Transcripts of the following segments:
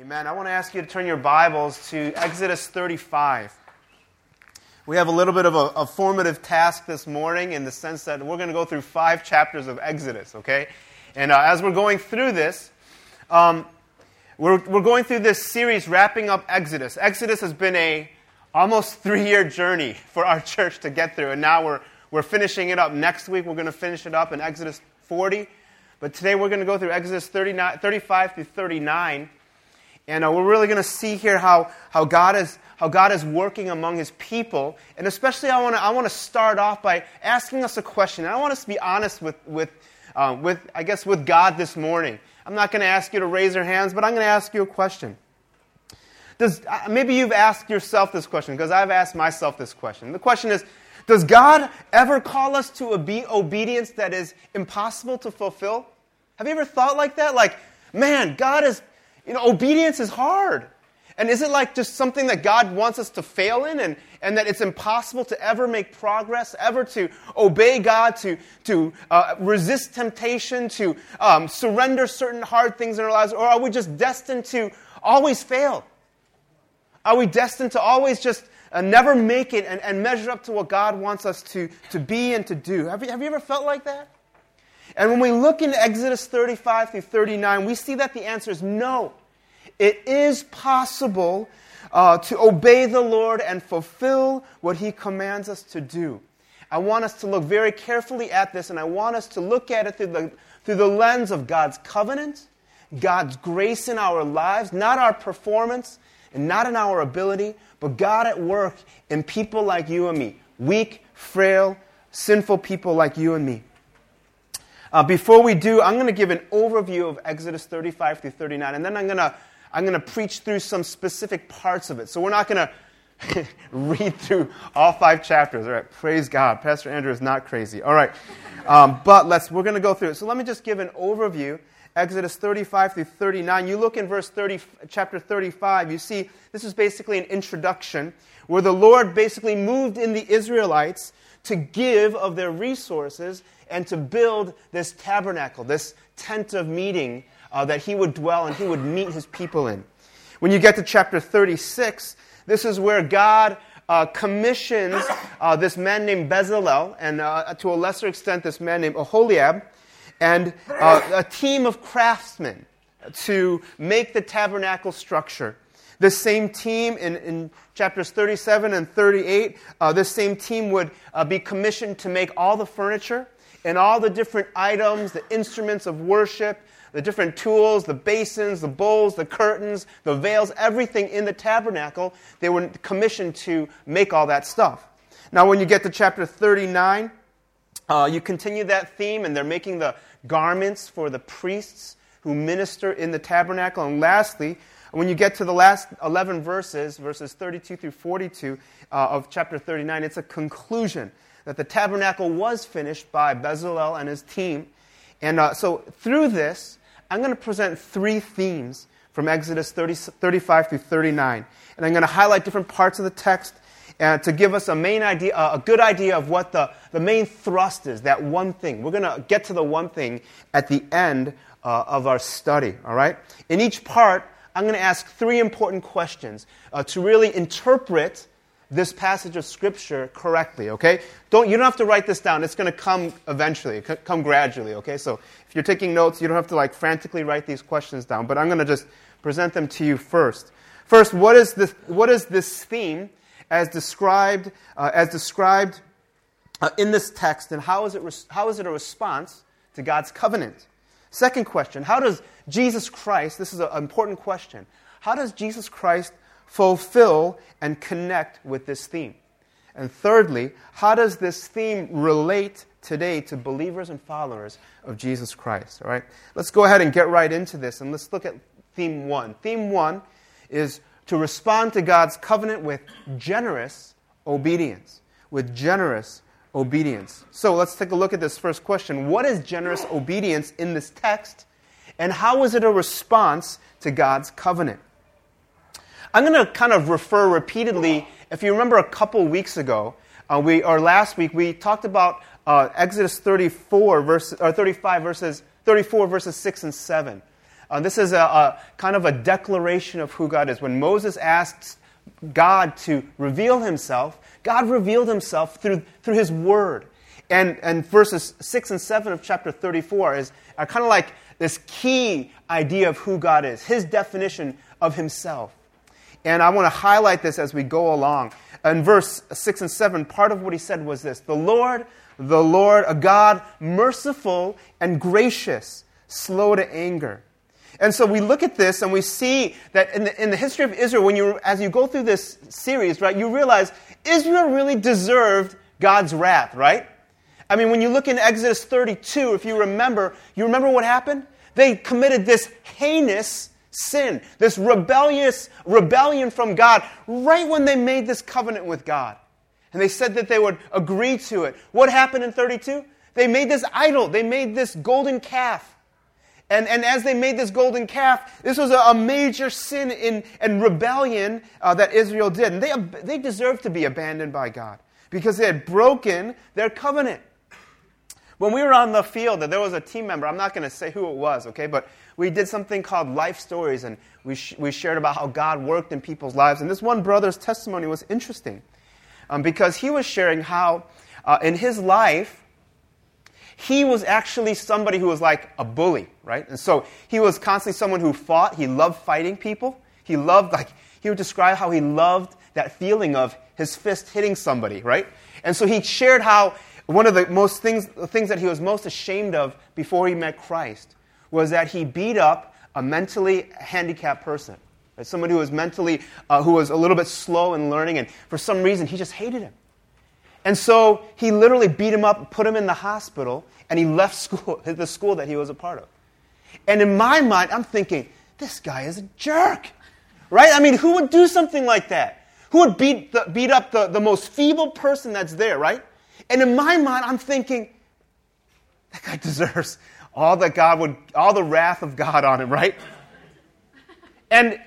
Amen. I want to ask you to turn your Bibles to Exodus 35. We have a little bit of a formative task this morning in the sense that we're going to go through 5 chapters of Exodus, okay? And as we're going through this, we're going through this series wrapping up Exodus. Exodus has been a almost 3-year journey for our church to get through, and now we're finishing it up. Next week we're going to finish it up in Exodus 40, but today we're going to go through Exodus 35 through 39. And we're really going to see here how God is working among His people, and especially I want to start off by asking us a question. And I want us to be honest with God this morning. I'm not going to ask you to raise your hands, but I'm going to ask you a question. Maybe you've asked yourself this question, because I've asked myself this question. The question is, does God ever call us to obedience that is impossible to fulfill? Have you ever thought like that? Like, man, God is. Obedience is hard. And is it like just something that God wants us to fail in and that it's impossible to ever make progress, ever to obey God, to resist temptation, to surrender certain hard things in our lives? Or are we just destined to always fail? Are we destined to always just never make it and measure up to what God wants us to be and to do? Have you ever felt like that? And when we look in Exodus 35 through 39, we see that the answer is no. It is possible to obey the Lord and fulfill what He commands us to do. I want us to look very carefully at this, and I want us to look at it through the lens of God's covenant, God's grace in our lives, not our performance and not in our ability, but God at work in people like you and me, weak, frail, sinful people like you and me. Before we do, I'm going to give an overview of Exodus 35 through 39, and then I'm going to preach through some specific parts of it. So we're not going to read through all 5 chapters. All right, praise God. Pastor Andrew is not crazy. All right, but we're going to go through it. So let me just give an overview. Exodus 35 through 39. You look in chapter 35, you see this is basically an introduction where the Lord basically moved in the Israelites to give of their resources and to build this tabernacle, this tent of meeting that He would dwell and He would meet His people in. When you get to chapter 36, this is where God commissions this man named Bezalel, and to a lesser extent this man named Oholiab, and a team of craftsmen to make the tabernacle structure. This same team in chapters 37 and 38, this same team would be commissioned to make all the furniture and all the different items, the instruments of worship, the different tools, the basins, the bowls, the curtains, the veils, everything in the tabernacle. They were commissioned to make all that stuff. Now when you get to chapter 39, you continue that theme, and they're making the garments for the priests who minister in the tabernacle. And lastly, when you get to the last 11 verses 32 through 42 of chapter 39, it's a conclusion that the tabernacle was finished by Bezalel and his team. And so through this, I'm going to present 3 themes from Exodus 35 through 39. And I'm going to highlight different parts of the text to give us a good idea of what the main thrust is, that one thing. We're going to get to the one thing at the end of our study, all right? In each part, I'm going to ask 3 important questions to really interpret this passage of Scripture correctly, okay? You don't have to write this down. It's going to come eventually, come gradually, okay? So if you're taking notes, you don't have to frantically write these questions down, but I'm going to just present them to you first. First, what is this theme as described in this text, and how is it a response to God's covenant? Second question, how does Jesus Christ, this is an important question, how does Jesus Christ fulfill and connect with this theme? And thirdly, how does this theme relate today to believers and followers of Jesus Christ? All right, let's go ahead and get right into this, and let's look at theme 1. Theme 1 is to respond to God's covenant with generous obedience. With generous obedience. So let's take a look at this first question. What is generous obedience in this text, and how is it a response to God's covenant? I'm going to kind of refer repeatedly. If you remember a couple weeks ago, last week, we talked about Exodus 35 verses 34 verses 6 and 7. This is a kind of a declaration of who God is. When Moses asks God to reveal himself, God revealed himself through his word. And verses 6 and 7 of chapter 34 are kind of like this key idea of who God is, his definition of himself. And I want to highlight this as we go along. In verse 6 and 7, part of what he said was this: the Lord, a God merciful and gracious, slow to anger. And so we look at this and we see that in the history of Israel, as you go through this series, right, you realize Israel really deserved God's wrath, right? I mean, when you look in Exodus 32, if you remember what happened? They committed this heinous sin, this rebellion from God, right when they made this covenant with God. And they said that they would agree to it. What happened in 32? They made this idol. They made this golden calf. And as they made this golden calf, this was a major sin and rebellion that Israel did. And they deserved to be abandoned by God because they had broken their covenant. When we were on the field, there was a team member. I'm not going to say who it was, okay? But we did something called Life Stories, and we shared about how God worked in people's lives. And this one brother's testimony was interesting because he was sharing how in his life, he was actually somebody who was like a bully, right? And so he was constantly someone who fought. He loved fighting people. He would describe how he loved that feeling of his fist hitting somebody, right? And so he shared how one of the things that he was most ashamed of before he met Christ was that he beat up a mentally handicapped person, right? Somebody who was who was a little bit slow in learning, and for some reason he just hated him. And so he literally beat him up, put him in the hospital, and he left the school that he was a part of. And in my mind, I'm thinking, this guy is a jerk, right? I mean, who would do something like that? Who would beat up the most feeble person that's there, right? And in my mind, I'm thinking, that guy deserves all the wrath of God on him, right? And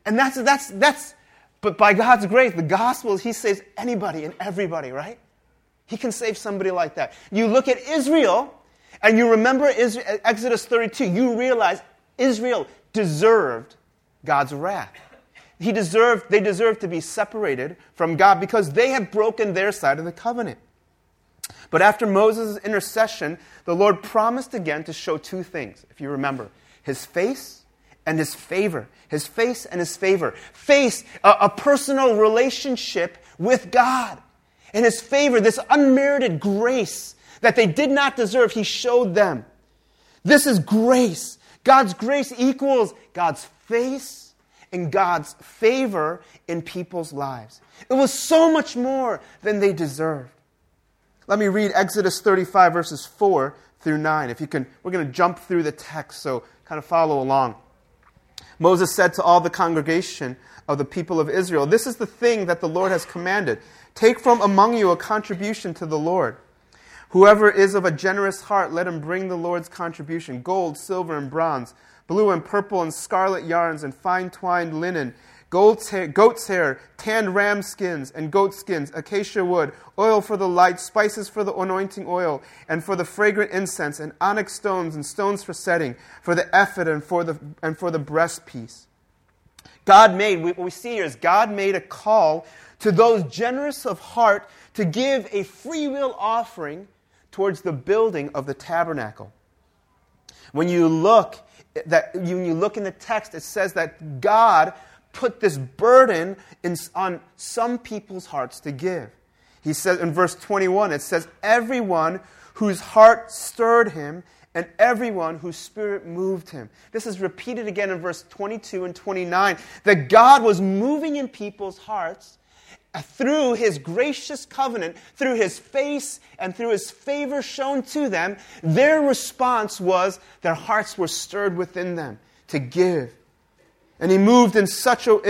but by God's grace, the gospel, he saves anybody and everybody, right? He can save somebody like that. You look at Israel, and you remember Exodus 32, you realize Israel deserved God's wrath. They deserved to be separated from God because they had broken their side of the covenant. But after Moses' intercession, the Lord promised again to show two things, if you remember. His face and his favor. His face and his favor. Face, a personal relationship with God. And his favor, this unmerited grace that they did not deserve, he showed them. This is grace. God's grace equals God's face and God's favor in people's lives. It was so much more than they deserved. Let me read Exodus 35, verses 4 through 9. If you can, we're going to jump through the text, so kind of follow along. Moses said to all the congregation of the people of Israel, "This is the thing that the Lord has commanded. Take from among you a contribution to the Lord. Whoever is of a generous heart, let him bring the Lord's contribution, gold, silver, and bronze, blue and purple and scarlet yarns, and fine twined linen, goat's hair, tanned ram skins and goat skins, acacia wood, oil for the light, spices for the anointing oil, and for the fragrant incense, and onyx stones and stones for setting, for the ephod and for the breastpiece." What we see here is God made a call to those generous of heart to give a free will offering towards the building of the tabernacle. When you look in the text, it says that God put this burden on some people's hearts to give. He says in verse 21, it says, "Everyone whose heart stirred him, and everyone whose spirit moved him." This is repeated again in verse 22 and 29, that God was moving in people's hearts through his gracious covenant, through his face and through his favor shown to them. Their response was their hearts were stirred within them to give. And he moved in such a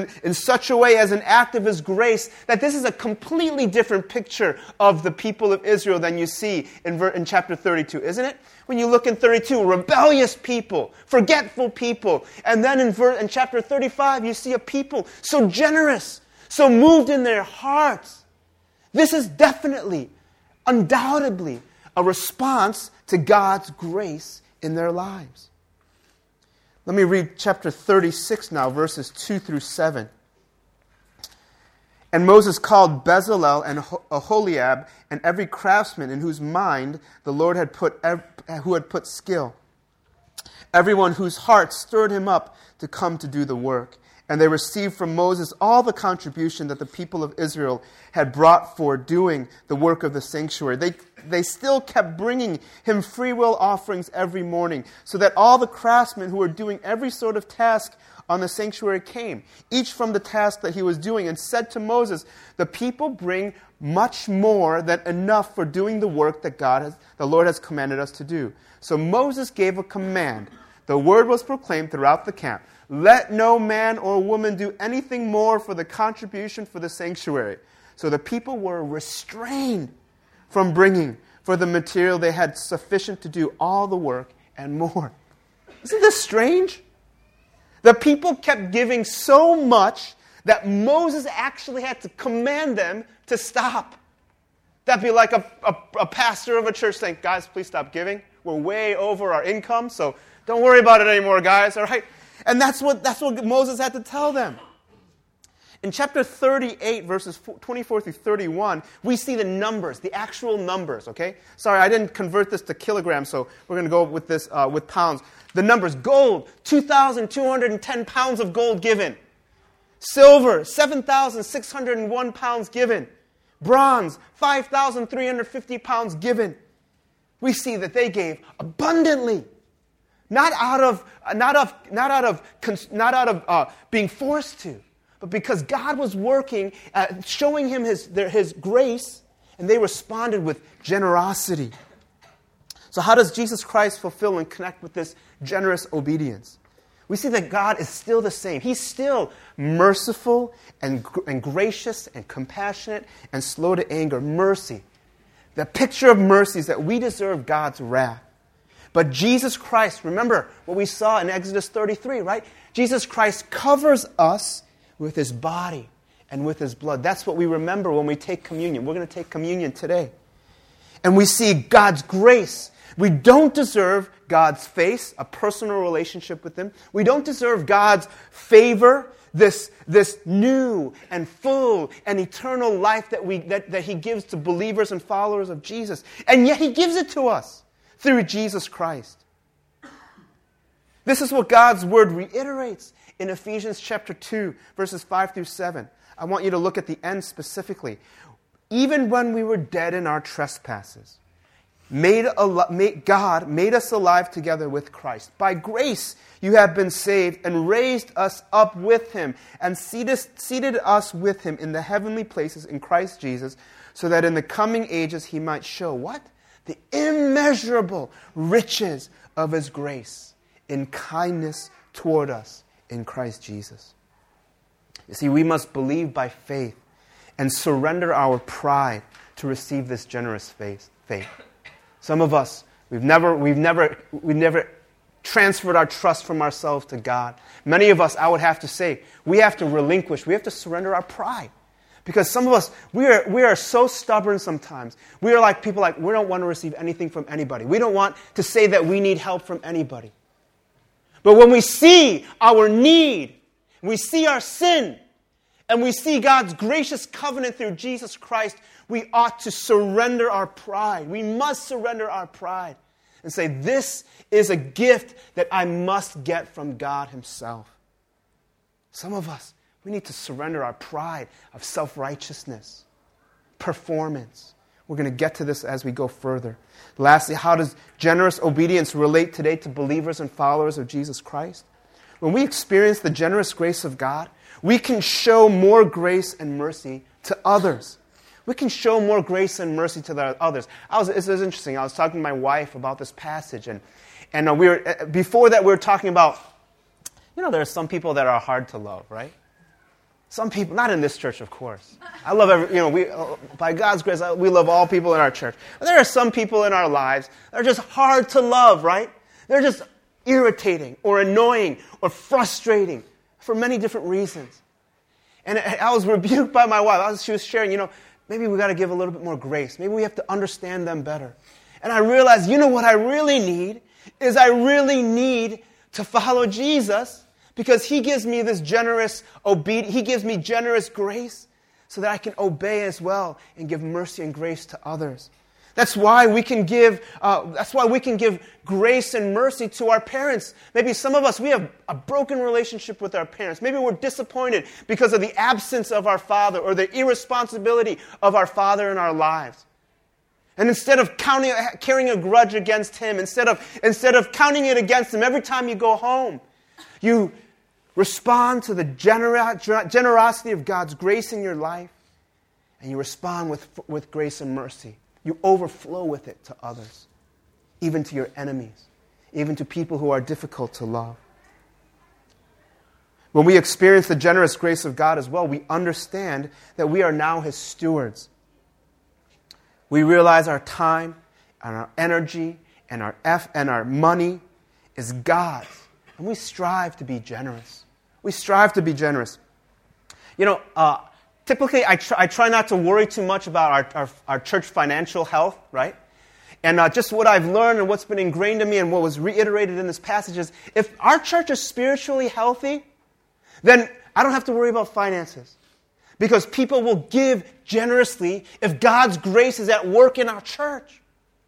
way as an act of his grace that this is a completely different picture of the people of Israel than you see in chapter 32, isn't it? When you look in 32, rebellious people, forgetful people. And then in chapter 35, you see a people so generous, so moved in their hearts. This is definitely, undoubtedly, a response to God's grace in their lives. Let me read chapter 36 now, verses 2 through 7. And Moses called Bezalel and Aholiab and every craftsman in whose mind the Lord had put skill, everyone whose heart stirred him up to come to do the work. And they received from Moses all the contribution that the people of Israel had brought for doing the work of the sanctuary. They still kept bringing him free will offerings every morning, so that all the craftsmen who were doing every sort of task on the sanctuary came, each from the task that he was doing, and said to Moses, "The people bring much more than enough for doing the work that the Lord has commanded us to do." So Moses gave a command. The word was proclaimed throughout the camp. Let no man or woman do anything more for the contribution for the sanctuary. So the people were restrained from bringing for the material they had sufficient to do all the work and more. Isn't this strange? The people kept giving so much that Moses actually had to command them to stop. That'd be like a pastor of a church saying, "Guys, please stop giving. We're way over our income, so don't worry about it anymore, guys, all right?" And that's what Moses had to tell them. In chapter 38, verses 24 through 31, we see the numbers, the actual numbers, okay? Sorry, I didn't convert this to kilograms, so we're going to go with this with pounds. The numbers: gold, 2,210 pounds of gold given. Silver, 7,601 pounds given. Bronze, 5,350 pounds given. We see that they gave abundantly. Not out of being forced to, but because God was working, showing him his grace, and they responded with generosity. So how does Jesus Christ fulfill and connect with this generous obedience? We see that God is still the same. He's still merciful and gracious and compassionate and slow to anger. Mercy. The picture of mercy is that we deserve God's wrath. But Jesus Christ, remember what we saw in Exodus 33, right? Jesus Christ covers us with his body and with his blood. That's what we remember when we take communion. We're going to take communion today. And we see God's grace. We don't deserve God's face, a personal relationship with him. We don't deserve God's favor, this new and full and eternal life that he gives to believers and followers of Jesus. And yet he gives it to us through Jesus Christ. This is what God's word reiterates in Ephesians chapter 2, verses 5 through 7. I want you to look at the end specifically. Even when we were dead in our trespasses, God made us alive together with Christ. By grace you have been saved, and raised us up with him, and seated us with him in the heavenly places in Christ Jesus, so that in the coming ages he might show what? The immeasurable riches of his grace in kindness toward us in Christ Jesus. You see, we must believe by faith and surrender our pride to receive this generous faith. Some of us, we've never transferred our trust from ourselves to God. Many of us, I would have to say, we have to surrender our pride. Because some of us, we are so stubborn sometimes. We are like people we don't want to receive anything from anybody. We don't want to say that we need help from anybody. But when we see our need, we see our sin, and we see God's gracious covenant through Jesus Christ, we ought to surrender our pride. We must surrender our pride and say, this is a gift that I must get from God himself. Some of us, we need to surrender our pride of self-righteousness, performance. We're going to get to this as we go further. Lastly, how does generous obedience relate today to believers and followers of Jesus Christ? When we experience the generous grace of God, we can show more grace and mercy to others. We can show more grace and mercy to the others. This is interesting. I was talking to my wife about this passage, and before that we were talking about, there are some people that are hard to love, right? Some people, not in this church, of course. I love by God's grace, we love all people in our church. But there are some people in our lives that are just hard to love, right? They're just irritating or annoying or frustrating for many different reasons. And I was rebuked by my wife. She was sharing, maybe we got to give a little bit more grace. Maybe we have to understand them better. And I realized, what I really need is I really need to follow Jesus because He gives me this generous obedience. He gives me generous grace so that I can obey as well and give mercy and grace to others. That's why we can give grace and mercy to our parents. Maybe some of us, we have a broken relationship with our parents. Maybe we're disappointed because of the absence of our father or the irresponsibility of our father in our lives. And instead of carrying a grudge against him, instead of counting it against him every time you go home, you respond to the generosity of God's grace in your life, and you respond with grace and mercy. You overflow with it to others, even to your enemies, even to people who are difficult to love. When we experience the generous grace of God as well, we understand that we are now His stewards. We realize our time and our energy and our money is God's, and we strive to be generous. We strive to be generous. Typically, I try not to worry too much about our church financial health, right? And just what I've learned and what's been ingrained in me and what was reiterated in this passage is, if our church is spiritually healthy, then I don't have to worry about finances. Because people will give generously if God's grace is at work in our church.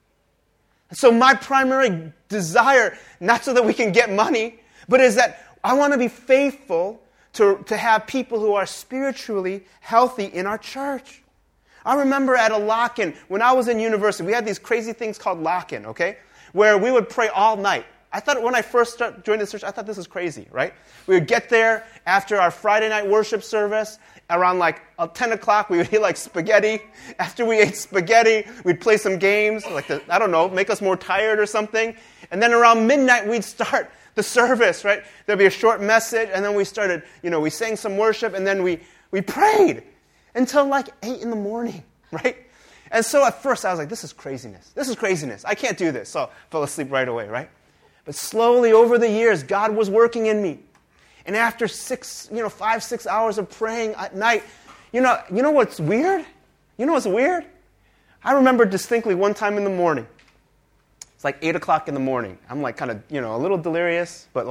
So my primary desire, not so that we can get money, but is that I want to be faithful to have people who are spiritually healthy in our church. I remember at a lock-in, when I was in university, we had these crazy things called lock-in, okay? Where we would pray all night. I thought when I first joined this church, I thought this was crazy, right? We would get there after our Friday night worship service. Around 10 o'clock, we would eat spaghetti. After we ate spaghetti, we'd play some games, make us more tired or something. And then around midnight, we'd start the service, right? There'd be a short message, and then we started, we sang some worship, and then we prayed until 8 in the morning, right? And so at first, I was like, this is craziness. This is craziness. I can't do this. So I fell asleep right away, right? But slowly over the years, God was working in me. And after 5-6 hours of praying at night, you know what's weird? You know what's weird? I remember distinctly one time in the morning. It's 8 o'clock in the morning. I'm a little delirious, but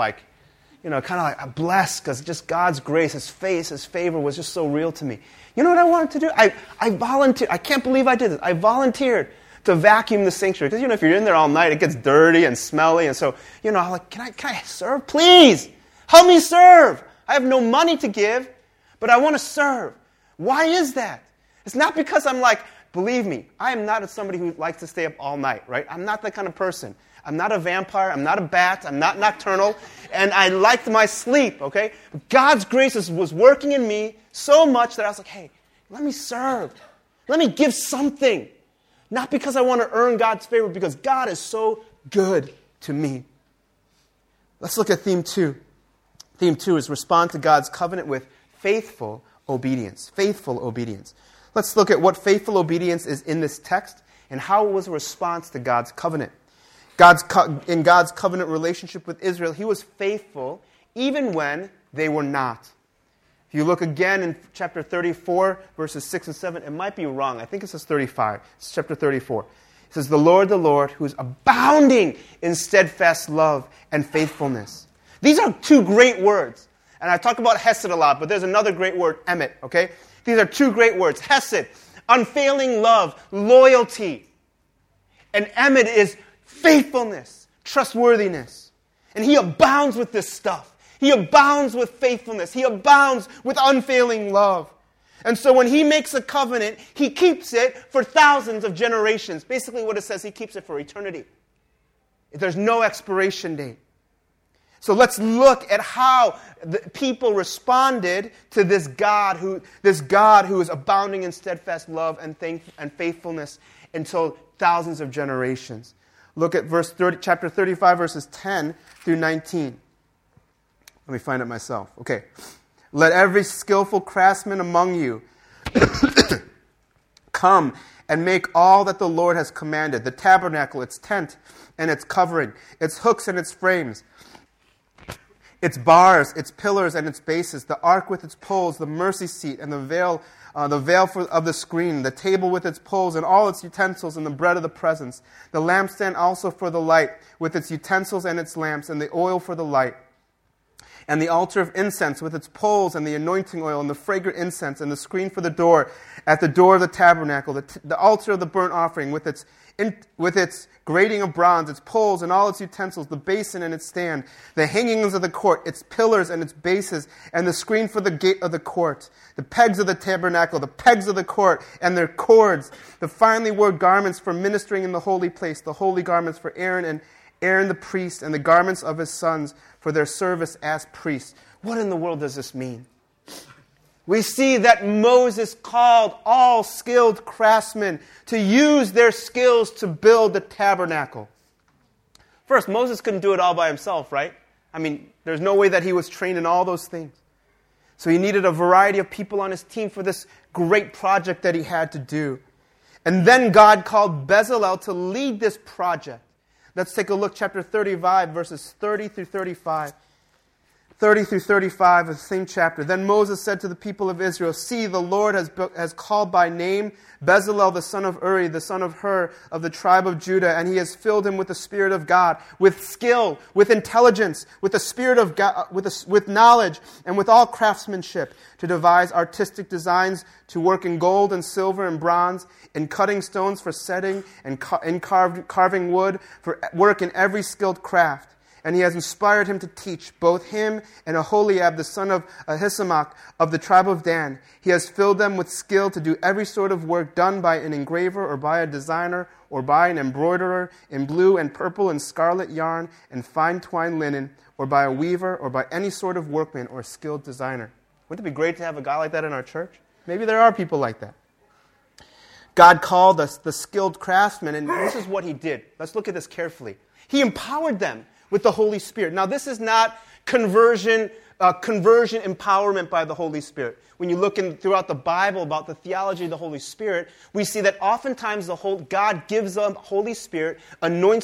I'm blessed because just God's grace, His face, His favor was just so real to me. You know what I wanted to do? I volunteered. I can't believe I did this. I volunteered to vacuum the sanctuary. Because, if you're in there all night, it gets dirty and smelly. And so, I'm like, can I serve? Please, help me serve. I have no money to give, but I want to serve. Why is that? It's not because I'm believe me, I am not somebody who likes to stay up all night, right? I'm not that kind of person. I'm not a vampire. I'm not a bat. I'm not nocturnal. And I liked my sleep, okay? But God's grace was working in me so much that I was like, hey, let me serve. Let me give something. Not because I want to earn God's favor, because God is so good to me. Let's look at theme 2. Theme 2 is respond to God's covenant with faithful obedience. Faithful obedience. Let's look at what faithful obedience is in this text and how it was a response to God's covenant. In God's covenant relationship with Israel, He was faithful even when they were not. If you look again in chapter 34, verses 6 and 7, it might be wrong. I think it says 35. It's chapter 34. It says, the Lord, who is abounding in steadfast love and faithfulness. These are two great words. And I talk about hesed a lot, but there's another great word, emet, okay? These are two great words. Hesed, unfailing love, loyalty. And emet is faithfulness, trustworthiness. And He abounds with this stuff. He abounds with faithfulness. He abounds with unfailing love. And so when He makes a covenant, He keeps it for thousands of generations. Basically what it says, He keeps it for eternity. There's no expiration date. So let's look at how the people responded to this God who is abounding in steadfast love and faithfulness until thousands of generations. Look at chapter 35, verses 10 through 19. Let me find it myself. Okay. Let every skillful craftsman among you come and make all that the Lord has commanded, the tabernacle, its tent, and its covering, its hooks and its frames, its bars, its pillars, and its bases, the ark with its poles, the mercy seat, and the veil of the screen, the table with its poles, and all its utensils, and the bread of the presence, the lampstand also for the light, with its utensils and its lamps, and the oil for the light, and the altar of incense with its poles, and the anointing oil, and the fragrant incense, and the screen for the door, at the door of the tabernacle, the altar of the burnt offering with its grating of bronze, its poles and all its utensils, the basin and its stand, the hangings of the court, its pillars and its bases, and the screen for the gate of the court, the pegs of the tabernacle, the pegs of the court, and their cords, the finely wrought garments for ministering in the holy place, the holy garments for Aaron the priest, and the garments of his sons for their service as priests. What in the world does this mean? We see that Moses called all skilled craftsmen to use their skills to build the tabernacle. First, Moses couldn't do it all by himself, right? I mean, there's no way that he was trained in all those things. So he needed a variety of people on his team for this great project that he had to do. And then God called Bezalel to lead this project. Let's take a look, chapter 35, verses 30 through 35. 30 through 35 of the same chapter. Then Moses said to the people of Israel, "See, the Lord has called by name Bezalel, the son of Uri, the son of Hur, of the tribe of Judah, and he has filled him with the Spirit of God, with skill, with intelligence, with the Spirit of God, with knowledge, and with all craftsmanship, to devise artistic designs, to work in gold and silver and bronze, in cutting stones for setting, and in carving wood, for work in every skilled craft. And he has inspired him to teach, both him and Aholiab, the son of Ahisamach, of the tribe of Dan. He has filled them with skill to do every sort of work done by an engraver or by a designer or by an embroiderer in blue and purple and scarlet yarn and fine twined linen, or by a weaver or by any sort of workman or skilled designer." Wouldn't it be great to have a guy like that in our church? Maybe there are people like that. God called us the skilled craftsmen, and this is what he did. Let's look at this carefully. He empowered them with the Holy Spirit. Now, this is not conversion empowerment by the Holy Spirit. When you look throughout the Bible about the theology of the Holy Spirit, we see that oftentimes God gives the Holy Spirit, anoints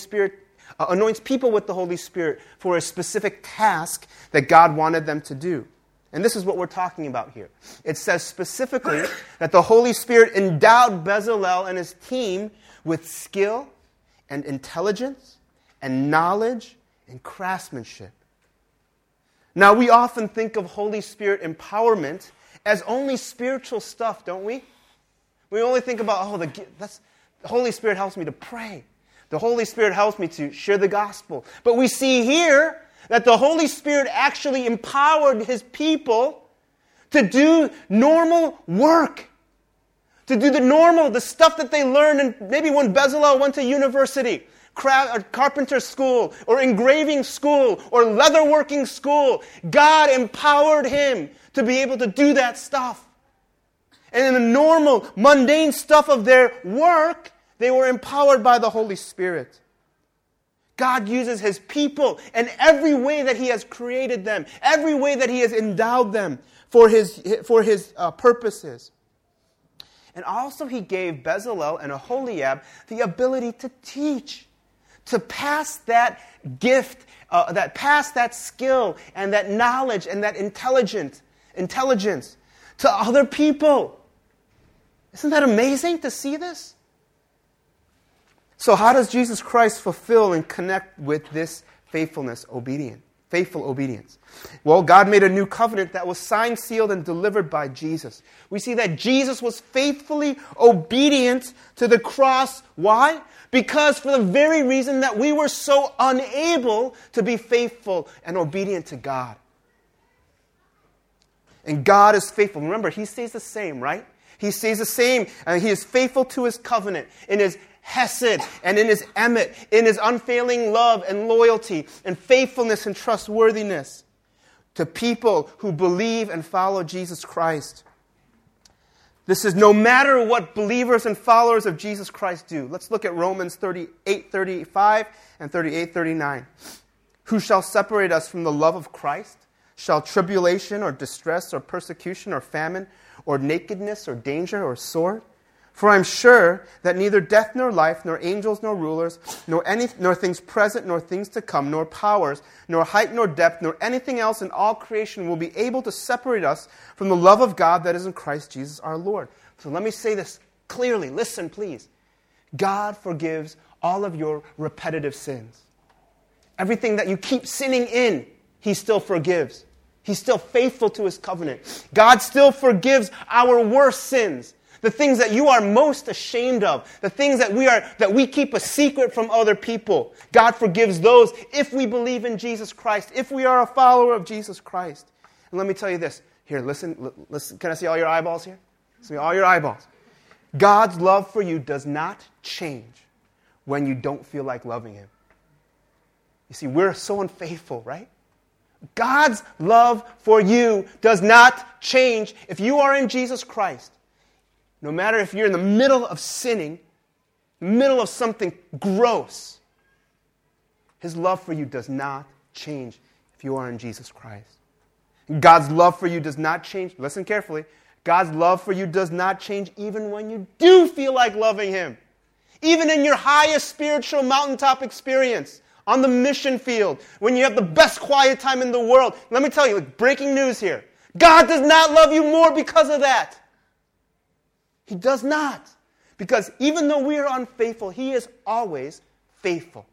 people with the Holy Spirit for a specific task that God wanted them to do. And this is what we're talking about here. It says specifically that the Holy Spirit endowed Bezalel and his team with skill and intelligence and knowledge and craftsmanship. Now, we often think of Holy Spirit empowerment as only spiritual stuff, don't we? We only think about, the Holy Spirit helps me to pray. The Holy Spirit helps me to share the gospel. But we see here that the Holy Spirit actually empowered his people to do normal work. To do the stuff that they learned, and maybe when Bezalel went to university, carpenter school, or engraving school, or leatherworking school. God empowered him to be able to do that stuff. And in the normal, mundane stuff of their work, they were empowered by the Holy Spirit. God uses his people in every way that he has created them, every way that he has endowed them for his purposes. And also he gave Bezalel and Aholiab the ability to teach, to pass that gift, pass that skill and that knowledge and that intelligence to other people. Isn't that amazing to see this? So how does Jesus Christ fulfill and connect with this faithful obedience? Well, God made a new covenant that was signed, sealed, and delivered by Jesus. We see that Jesus was faithfully obedient to the cross. Why? Because for the very reason that we were so unable to be faithful and obedient to God. And God is faithful. Remember, he stays the same, right? He stays the same, and he is faithful to his covenant in his hesed and in his emet, in his unfailing love and loyalty and faithfulness and trustworthiness to people who believe and follow Jesus Christ. This is no matter what believers and followers of Jesus Christ do. Let's look at Romans 38:35 and 38:39. Who shall separate us from the love of Christ? Shall tribulation or distress or persecution or famine or nakedness or danger or sword? For I am sure that neither death nor life, nor angels nor rulers, nor things present nor things to come, nor powers, nor height nor depth, nor anything else in all creation will be able to separate us from the love of God that is in Christ Jesus our Lord. So let me say this clearly. Listen, please. God forgives all of your repetitive sins. Everything that you keep sinning in, He still forgives. He's still faithful to His covenant. God still forgives our worst sins. The things that you are most ashamed of, the things that we keep a secret from other people. God forgives those if we believe in Jesus Christ, if we are a follower of Jesus Christ. And let me tell you this. Here, listen. Can I see all your eyeballs here? See all your eyeballs. God's love for you does not change when you don't feel like loving Him. You see, we're so unfaithful, right? God's love for you does not change if you are in Jesus Christ. No matter if you're in the middle of sinning, middle of something gross, His love for you does not change if you are in Jesus Christ. God's love for you does not change. Listen carefully. God's love for you does not change even when you do feel like loving Him. Even in your highest spiritual mountaintop experience, on the mission field, when you have the best quiet time in the world. Let me tell you, breaking news here. God does not love you more because of that. He does not. Because even though we are unfaithful, He is always faithful.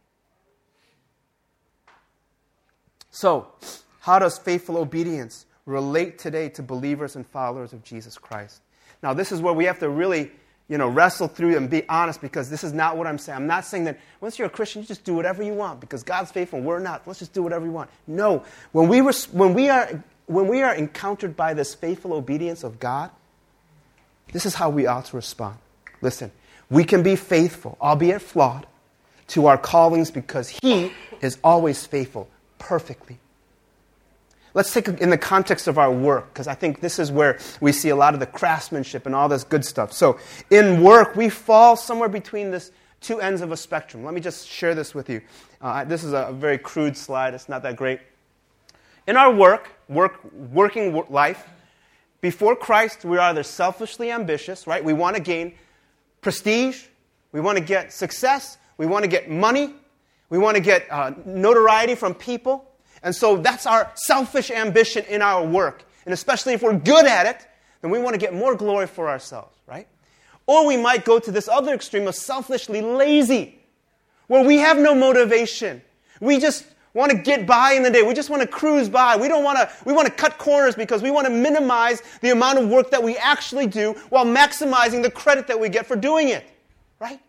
So, how does faithful obedience relate today to believers and followers of Jesus Christ? Now, this is where we have to really, wrestle through and be honest, because this is not what I'm saying. I'm not saying that once you're a Christian, you just do whatever you want because God's faithful and we're not. Let's just do whatever we want. No. When we are encountered by this faithful obedience of God, this is how we ought to respond. Listen, we can be faithful, albeit flawed, to our callings because He is always faithful, perfectly. Let's take it in the context of our work, because I think this is where we see a lot of the craftsmanship and all this good stuff. So in work, we fall somewhere between this two ends of a spectrum. Let me just share this with you. This is a very crude slide. It's not that great. In our working life, before Christ, we're either selfishly ambitious, right? We want to gain prestige. We want to get success. We want to get money. We want to get notoriety from people. And so that's our selfish ambition in our work. And especially if we're good at it, then we want to get more glory for ourselves, right? Or we might go to this other extreme of selfishly lazy, where we have no motivation. We just want to get by in the day. We just want to cruise by. We want to cut corners because we want to minimize the amount of work that we actually do while maximizing the credit that we get for doing it, right?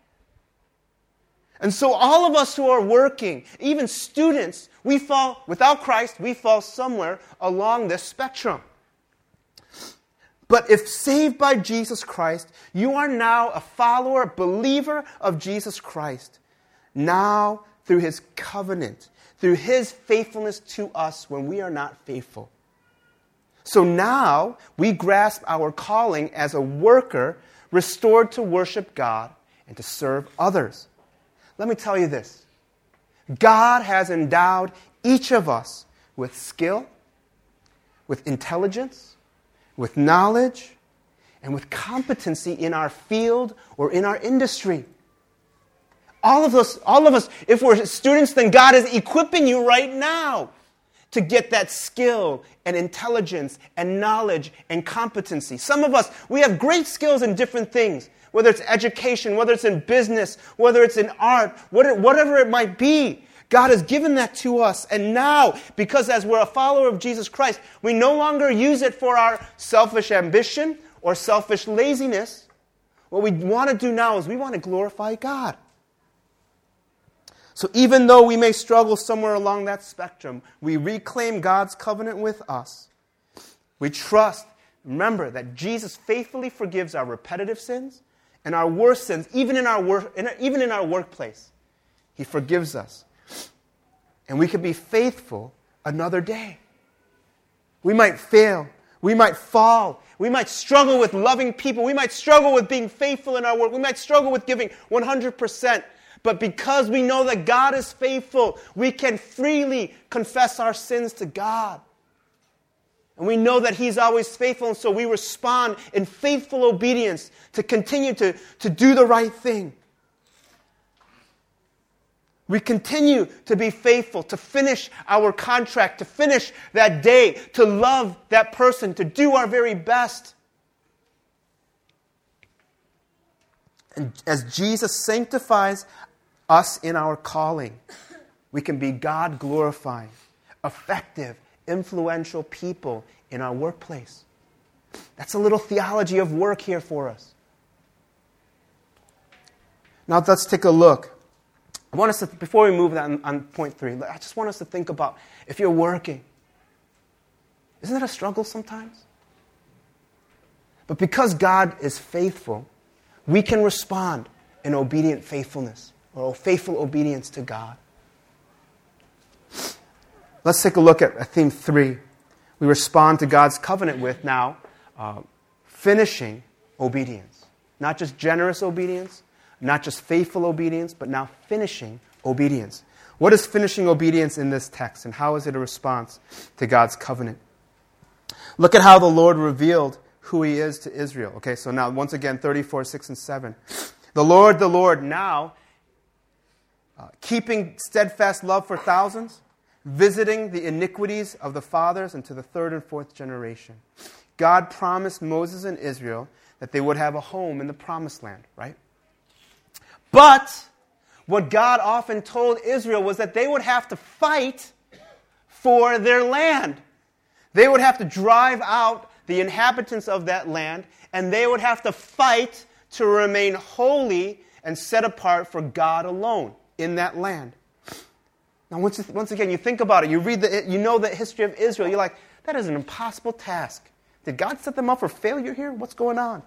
And so all of us who are working, even students, without Christ, we fall somewhere along this spectrum. But if saved by Jesus Christ, you are now a follower, a believer of Jesus Christ. Now, through His covenant, through His faithfulness to us when we are not faithful. So now, we grasp our calling as a worker restored to worship God and to serve others. Let me tell you this. God has endowed each of us with skill, with intelligence, with knowledge, and with competency in our field or in our industry. All of us, if we're students, then God is equipping you right now to get that skill and intelligence and knowledge and competency. Some of us, we have great skills in different things, whether it's education, whether it's in business, whether it's in art, whatever it might be. God has given that to us. And now, because as we're a follower of Jesus Christ, we no longer use it for our selfish ambition or selfish laziness. What we want to do now is we want to glorify God. So even though we may struggle somewhere along that spectrum, we reclaim God's covenant with us. We trust, remember, that Jesus faithfully forgives our repetitive sins and our worst sins, even in our workplace. He forgives us. And we can be faithful another day. We might fail. We might fall. We might struggle with loving people. We might struggle with being faithful in our work. We might struggle with giving 100%. But because we know that God is faithful, we can freely confess our sins to God. And we know that He's always faithful, and so we respond in faithful obedience to continue to do the right thing. We continue to be faithful, to finish our contract, to finish that day, to love that person, to do our very best. And as Jesus sanctifies us in our calling, we can be God-glorifying, effective, influential people in our workplace. That's a little theology of work here for us. Now let's take a look. I want us to, before we move on point 3, I just want us to think about if you're working. Isn't that a struggle sometimes? But because God is faithful, we can respond in obedient faithfulness or faithful obedience to God. Let's take a look at theme 3. We respond to God's covenant with now finishing obedience. Not just generous obedience, not just faithful obedience, but now finishing obedience. What is finishing obedience in this text, and how is it a response to God's covenant? Look at how the Lord revealed who He is to Israel. Okay, so now once again, 34, 6, and 7. The Lord, now keeping steadfast love for thousands, visiting the iniquities of the fathers into the third and fourth generation. God promised Moses and Israel that they would have a home in the promised land, right? But what God often told Israel was that they would have to fight for their land. They would have to drive out the inhabitants of that land, and they would have to fight to remain holy and set apart for God alone in that land. Now, once again, you think about it. You know the history of Israel. You're like, that is an impossible task. Did God set them up for failure here? What's going on?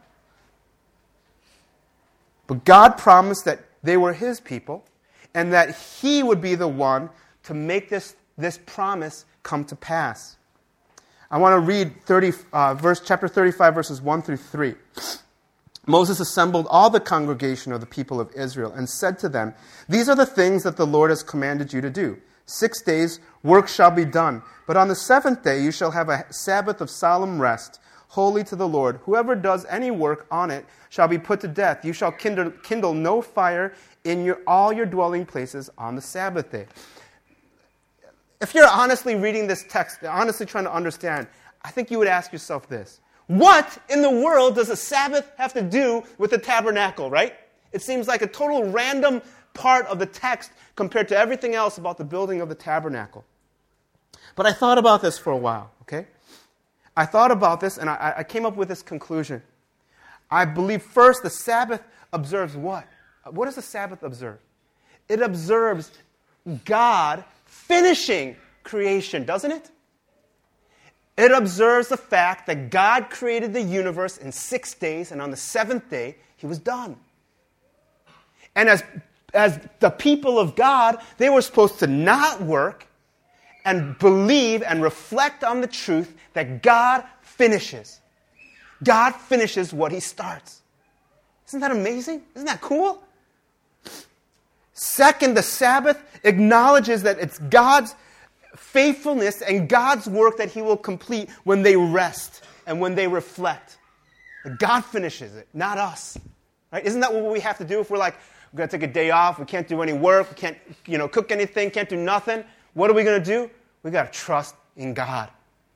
But God promised that they were His people and that He would be the one to make this promise come to pass. I want to read chapter 35, verses 1 through 3. Moses assembled all the congregation of the people of Israel and said to them, "These are the things that the Lord has commanded you to do. 6 days work shall be done, but on the seventh day you shall have a Sabbath of solemn rest, holy to the Lord. Whoever does any work on it shall be put to death. You shall kindle no fire in all your dwelling places on the Sabbath day." If you're honestly reading this text, honestly trying to understand, I think you would ask yourself this. What in the world does a Sabbath have to do with the tabernacle, right? It seems like a total random part of the text compared to everything else about the building of the tabernacle. But I thought about this for a while, okay? I thought about this and I came up with this conclusion. I believe first the Sabbath observes what? What does the Sabbath observe? It observes God finishing creation, doesn't it? It observes the fact that God created the universe in 6 days, and on the seventh day, He was done. And as the people of God, they were supposed to not work and believe and reflect on the truth that God finishes. God finishes what He starts. Isn't that amazing? Isn't that cool? Second, the Sabbath acknowledges that it's God's faithfulness and God's work that He will complete when they rest and when they reflect. God finishes it, not us. Right? Isn't that what we have to do if we're like, we're going to take a day off, we can't do any work, we can't cook anything, can't do nothing? What are we going to do? We've got to trust in God.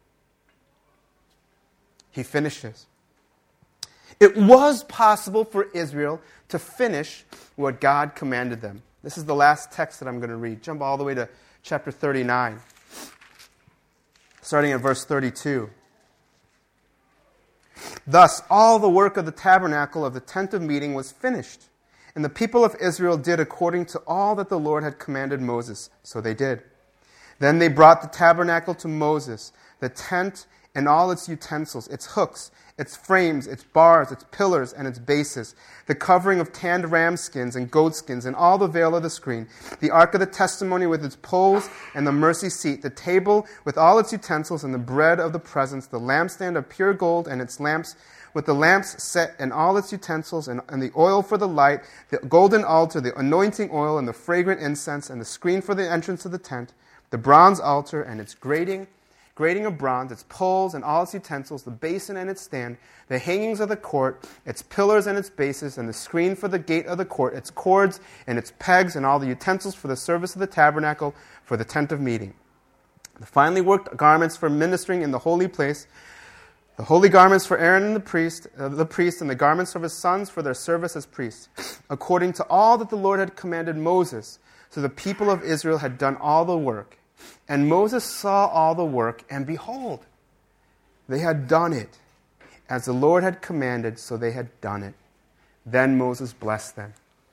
He finishes. It was possible for Israel to finish what God commanded them. This is the last text that I'm going to read. Jump all the way to chapter 39, starting at verse 32. Thus, all the work of the tabernacle of the tent of meeting was finished, and the people of Israel did according to all that the Lord had commanded Moses. So they did. Then they brought the tabernacle to Moses, the tent and all its utensils, its hooks, its frames, its bars, its pillars, and its bases, the covering of tanned ram skins and goat skins, and all the veil of the screen, the ark of the testimony with its poles and the mercy seat, the table with all its utensils and the bread of the presence, the lampstand of pure gold and its lamps, with the lamps set and all its utensils, and the oil for the light, the golden altar, the anointing oil, and the fragrant incense, and the screen for the entrance of the tent, the bronze altar and its grating grating of bronze, its poles and all its utensils, the basin and its stand, the hangings of the court, its pillars and its bases, and the screen for the gate of the court, its cords and its pegs, and all the utensils for the service of the tabernacle, for the tent of meeting. The finely worked garments for ministering in the holy place, the holy garments for Aaron and the priest, and the garments of his sons for their service as priests, according to all that the Lord had commanded Moses. So the people of Israel had done all the work. And Moses saw all the work, and behold, they had done it. As the Lord had commanded, so they had done it. Then Moses blessed them.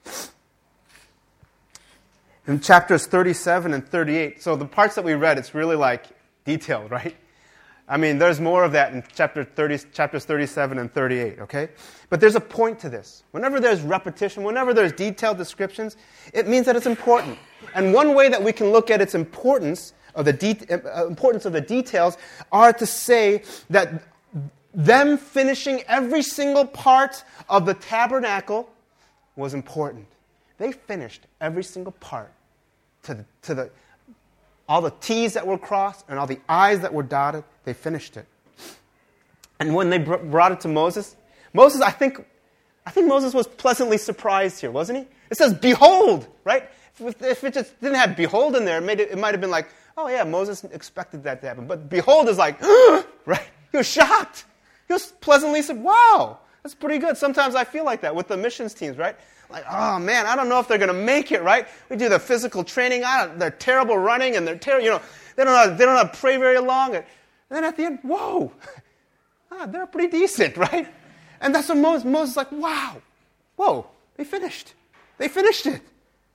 In chapters 37 and 38, so the parts that we read, it's really like detailed, right? I mean, there's more of that in chapters 37 and 38, okay? But there's a point to this. Whenever there's repetition, whenever there's detailed descriptions, it means that it's important. And one way that we can look at its importance of the details are to say that them finishing every single part of the tabernacle was important. They finished every single part to all the T's that were crossed and all the I's that were dotted. They finished it. And when they brought it to Moses, I think Moses was pleasantly surprised here, wasn't he? It says, behold, right? If it just didn't have behold in there, it might have been like, oh yeah, Moses expected that to happen. But behold is like, right? He was shocked. He was pleasantly surprised. Wow, that's pretty good. Sometimes I feel like that with the missions teams, right? Like, oh man, I don't know if they're going to make it, right? We do the physical training. They're terrible running, and they're terrible. They don't know how to pray very long. And then at the end, whoa, they're pretty decent, right? And that's what Moses is like, wow, whoa, they finished. They finished it.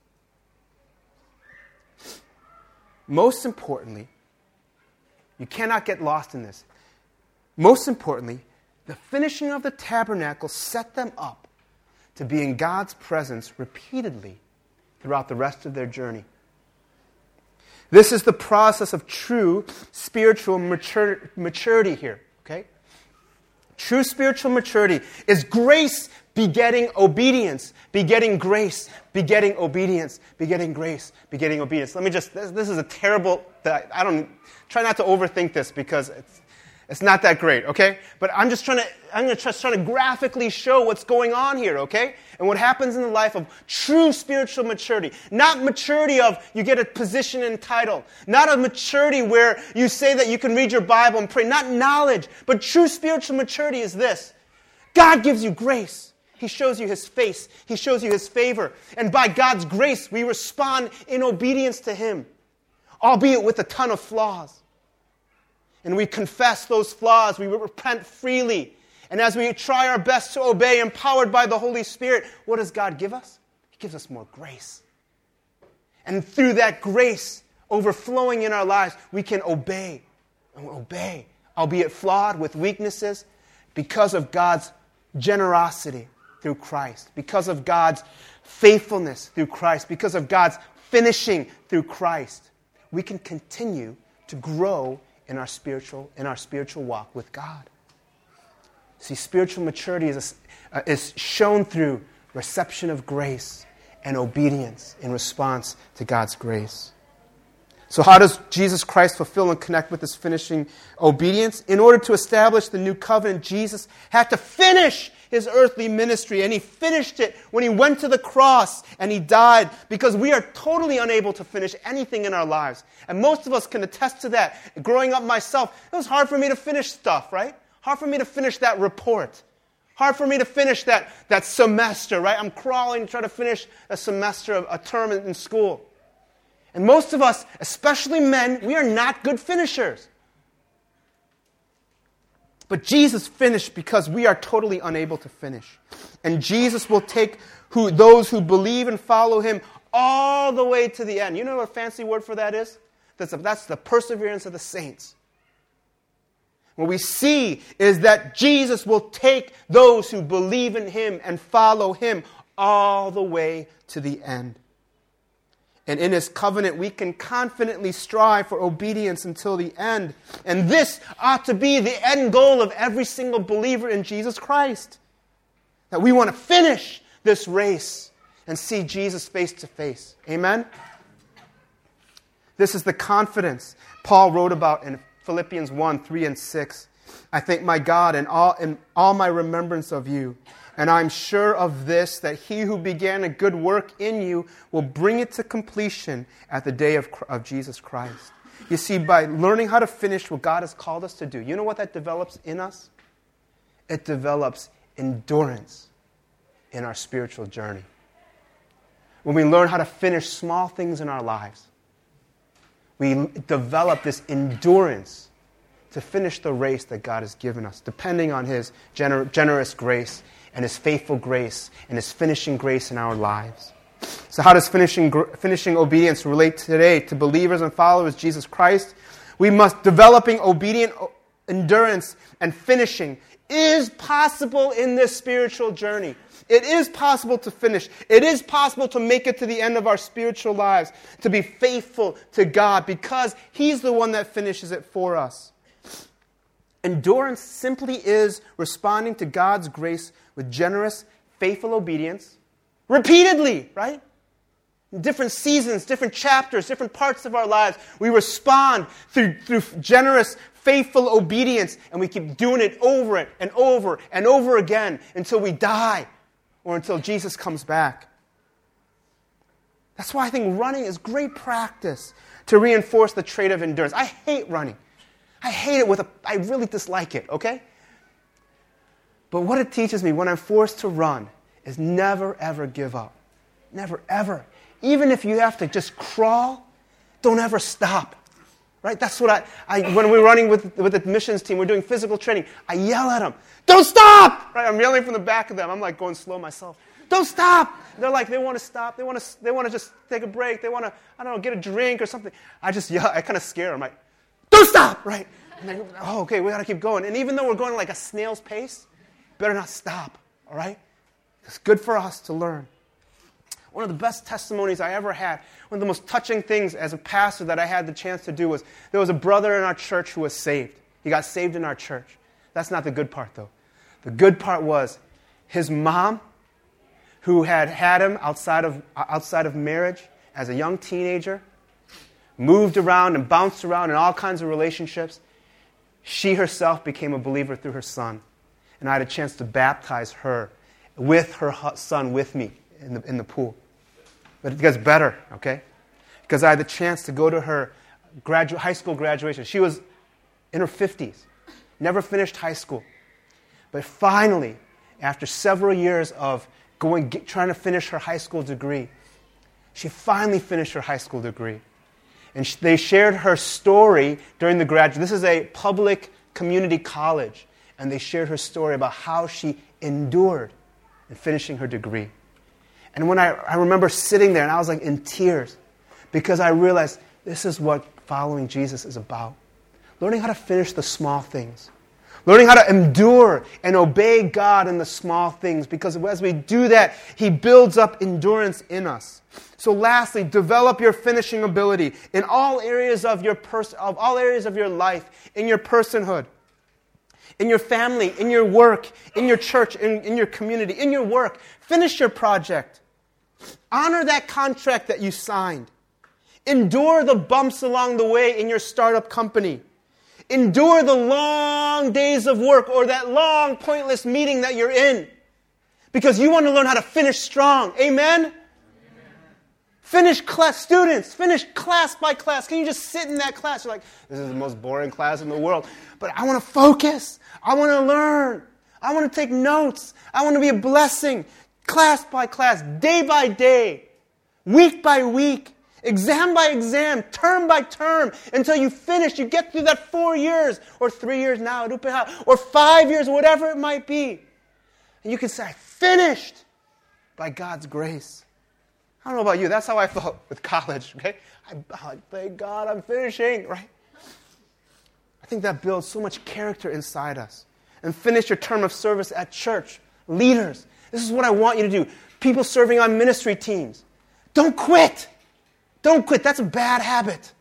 Most importantly, you cannot get lost in this. Most importantly, the finishing of the tabernacle set them up to be in God's presence repeatedly throughout the rest of their journey. This is the process of true spiritual maturity here, okay? True spiritual maturity is grace begetting obedience, begetting grace, begetting obedience, begetting grace, begetting obedience. This is a terrible, try not to overthink this because it's not that great, okay? But I'm just trying to graphically show what's going on here, okay? And what happens in the life of true spiritual maturity. Not maturity of you get a position and title. Not a maturity where you say that you can read your Bible and pray. Not knowledge. But true spiritual maturity is this. God gives you grace. He shows you His face. He shows you His favor. And by God's grace, we respond in obedience to Him, albeit with a ton of flaws. And we confess those flaws. We repent freely. And as we try our best to obey, empowered by the Holy Spirit, what does God give us? He gives us more grace. And through that grace overflowing in our lives, we can obey. And obey, albeit flawed with weaknesses, because of God's generosity through Christ, because of God's faithfulness through Christ, because of God's finishing through Christ. We can continue to grow in our spiritual walk with God. See, spiritual maturity is shown through reception of grace and obedience in response to God's grace. So how does Jesus Christ fulfill and connect with this finishing obedience? In order to establish the new covenant, Jesus had to finish His earthly ministry, and He finished it when He went to the cross and He died, because we are totally unable to finish anything in our lives. And most of us can attest to that. Growing up myself, it was hard for me to finish stuff, right? Hard for me to finish that report. Hard for me to finish that semester, right? I'm crawling to try to finish a semester, a term in school. And most of us, especially men, we are not good finishers. But Jesus finished because we are totally unable to finish. And Jesus will take those who believe and follow Him all the way to the end. You know what a fancy word for that is? That's the perseverance of the saints. What we see is that Jesus will take those who believe in Him and follow Him all the way to the end. And in His covenant, we can confidently strive for obedience until the end. And this ought to be the end goal of every single believer in Jesus Christ. That we want to finish this race and see Jesus face to face. Amen? This is the confidence Paul wrote about in Philippians 1, 3, and 6. I thank my God in all my remembrance of you. And I'm sure of this, that he who began a good work in you will bring it to completion at the day of Jesus Christ. You see, by learning how to finish what God has called us to do, you know what that develops in us? It develops endurance in our spiritual journey. When we learn how to finish small things in our lives, we develop this endurance to finish the race that God has given us, depending on his generous grace and his faithful grace and his finishing grace in our lives. So how does finishing obedience relate today to believers and followers of Jesus Christ? We must, developing obedient endurance and finishing is possible in this spiritual journey. It is possible to finish. It is possible to make it to the end of our spiritual lives, to be faithful to God, because he's the one that finishes it for us. Endurance simply is responding to God's grace with generous, faithful obedience, repeatedly, right? In different seasons, different chapters, different parts of our lives, we respond through generous, faithful obedience, and we keep doing it over and over and over again until we die or until Jesus comes back. That's why I think running is great practice to reinforce the trait of endurance. I hate running. I hate it I really dislike it, okay? But what it teaches me when I'm forced to run is never, ever give up. Never, ever. Even if you have to just crawl, don't ever stop. Right? That's what when we're running with the missions team, we're doing physical training, I yell at them, don't stop! Right? I'm yelling from the back of them. I'm like going slow myself. Don't stop! And they're like, they want to stop. They want to just take a break. They want to, I don't know, get a drink or something. I just yell. I kind of scare them. Like, don't stop! Right? And they go, oh, okay, we got to keep going. And even though we're going like a snail's pace, better not stop. All right? It's good for us to learn. One of the best testimonies I ever had, one of the most touching things as a pastor that I had the chance to do was, there was a brother in our church who was saved. He got saved in our church. That's not the good part, though. The good part was his mom, who had him outside of marriage as a young teenager, moved around and bounced around in all kinds of relationships. She herself became a believer through her son. And I had a chance to baptize her with her son with me in the pool. But it gets better, okay? Because I had the chance to go to her high school graduation. She was in her 50s, never finished high school. But finally, after several years of trying to finish her high school degree, she finally finished her high school degree. And they shared her story during the graduation. This is a public community college. And they shared her story about how she endured in finishing her degree. And when I remember sitting there and I was like in tears because I realized this is what following Jesus is about. Learning how to finish the small things. Learning how to endure and obey God in the small things, because as we do that, he builds up endurance in us. So lastly, develop your finishing ability in all areas of all areas of your life, in your personhood, in your family, in your work, in your church, in your community, in your work. Finish your project. Honor that contract that you signed. Endure the bumps along the way in your startup company. Endure the long days of work or that long, pointless meeting that you're in. Because you want to learn how to finish strong. Amen? Amen. Finish class, students. Finish class by class. Can you just sit in that class? You're like, this is the most boring class in the world. But I want to focus. I want to learn. I want to take notes. I want to be a blessing. Class by class, day by day, week by week, exam by exam, term by term, until you finish. You get through that 4 years, or 3 years now, or 5 years, whatever it might be. And you can say, I finished by God's grace. I don't know about you. That's how I felt with college, okay? Thank God I'm finishing, right? I think that builds so much character inside us. And finish your term of service at church. Leaders, this is what I want you to do. People serving on ministry teams. Don't quit. Don't quit. That's a bad habit.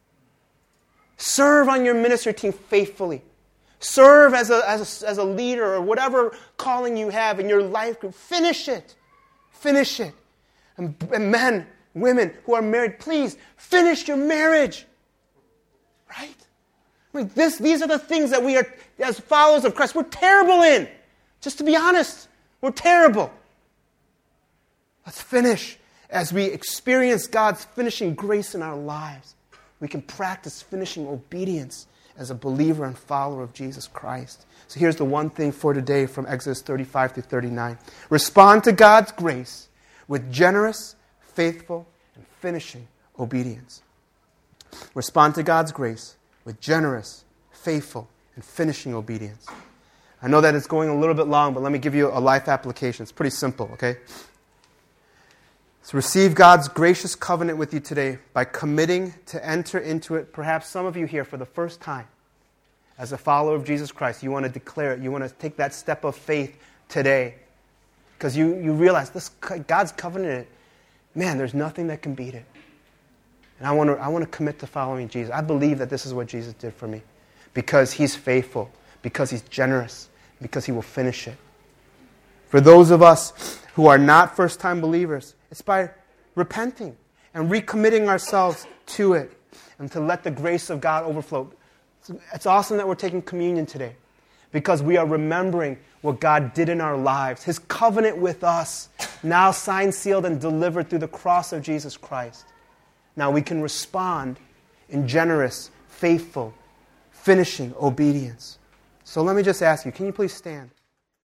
Serve on your ministry team faithfully. Serve as a leader or whatever calling you have in your life group. Finish it. Finish it. And men, women who are married, please finish your marriage. Right? I mean, these are the things that we are, as followers of Christ, we're terrible in. Just to be honest, we're terrible. Let's finish. As we experience God's finishing grace in our lives, we can practice finishing obedience as a believer and follower of Jesus Christ. So here's the one thing for today from Exodus 35 through 39. Respond to God's grace with generous, faithful, and finishing obedience. Respond to God's grace with generous, faithful, and finishing obedience. I know that it's going a little bit long, but let me give you a life application. It's pretty simple, okay? So receive God's gracious covenant with you today by committing to enter into it. Perhaps some of you here for the first time, as a follower of Jesus Christ, you want to declare it. You want to take that step of faith today. Because you realize this God's covenant, man, there's nothing that can beat it. And I want to commit to following Jesus. I believe that this is what Jesus did for me. Because He's faithful, because He's generous, because He will finish it. For those of us who are not first-time believers, it's by repenting and recommitting ourselves to it and to let the grace of God overflow. It's awesome that we're taking communion today because we are remembering what God did in our lives, His covenant with us, now signed, sealed, and delivered through the cross of Jesus Christ. Now we can respond in generous, faithful, finishing obedience. So let me just ask you, can you please stand?